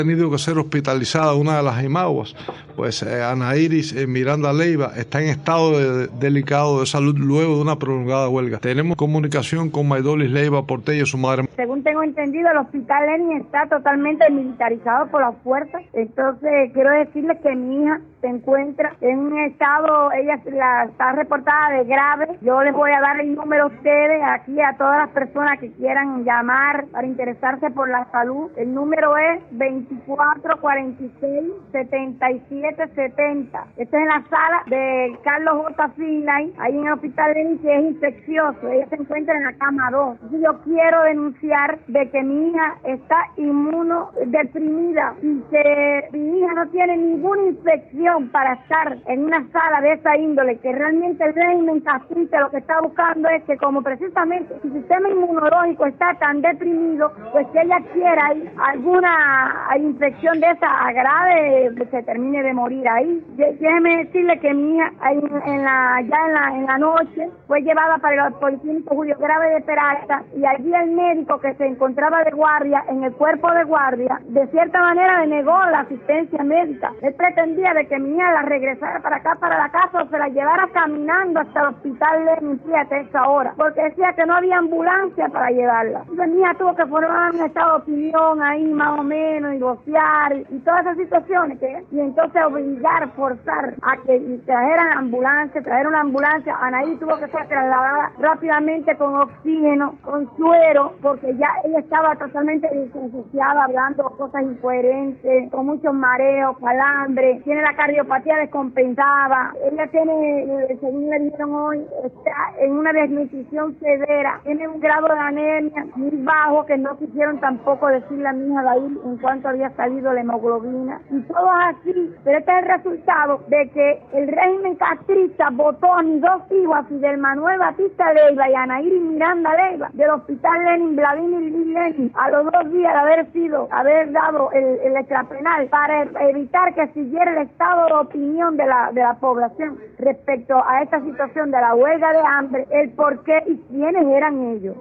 Tenido que ser hospitalizada una de las imaguas, pues Ana Iris Miranda Leiva está en estado delicado de salud luego de una prolongada huelga. Tenemos comunicación con Maydolis Leiva Portello, su madre. Según tengo entendido, el hospital Lenin está totalmente militarizado por las fuerzas, entonces quiero decirles que mi hija se encuentra en un estado, ella está reportada de grave. Yo les voy a dar el número a ustedes, aquí a todas las personas que quieran llamar para interesarse por la salud. El número es 2446-7770. Esta es en la sala de Carlos J. Finlay, ahí en el hospital Lenin, que es infeccioso. Ella se encuentra en la cama 2. Entonces yo quiero denunciar de que mi hija está inmunodeprimida y que mi hija no tiene ninguna infección para estar en una sala de esa índole, que realmente el régimen castrista lo que está buscando es que, como precisamente su sistema inmunológico está tan deprimido, pues que ella quiera alguna infección de esa grave, se termine de morir ahí. Déjeme decirle que mi hija en la noche fue llevada para el Policlínico Julio Grave de Peralta, y allí el médico que se encontraba de guardia en el cuerpo de guardia, de cierta manera le negó la asistencia médica. Él pretendía de que mi hija la regresara para acá, para la casa, o se la llevara caminando hasta el hospital Lenin, fíjate, esa hora, porque decía que no había ambulancia para llevarla. Entonces mi hija tuvo que formar un estado de opinión ahí más o menos, y negociar, y todas esas situaciones, y entonces forzar a que trajeran una ambulancia. Anaí tuvo que ser trasladada rápidamente con oxígeno, con suero, porque ya ella estaba totalmente disociada, hablando cosas incoherentes, con muchos mareos, calambres, tiene la cardiopatía descompensada. Ella tiene, según le dijeron hoy, está en una desnutrición severa, tiene un grado de anemia muy bajo, que no quisieron tampoco decirle a mi hija Dair en cuanto había salido la hemoglobina, y todo así. Pero este es el resultado de que el régimen castrista votó a mis dos hijos, a Fidel Manuel Batista Leiva y a Ana Iris Miranda Leiva, del hospital Lenin, Vladimir Lenin, a los 2 días de haber dado el extrapenal, para evitar que siguiera el estado de opinión de la población respecto a esta situación de la huelga de hambre, el por qué y quiénes eran ellos.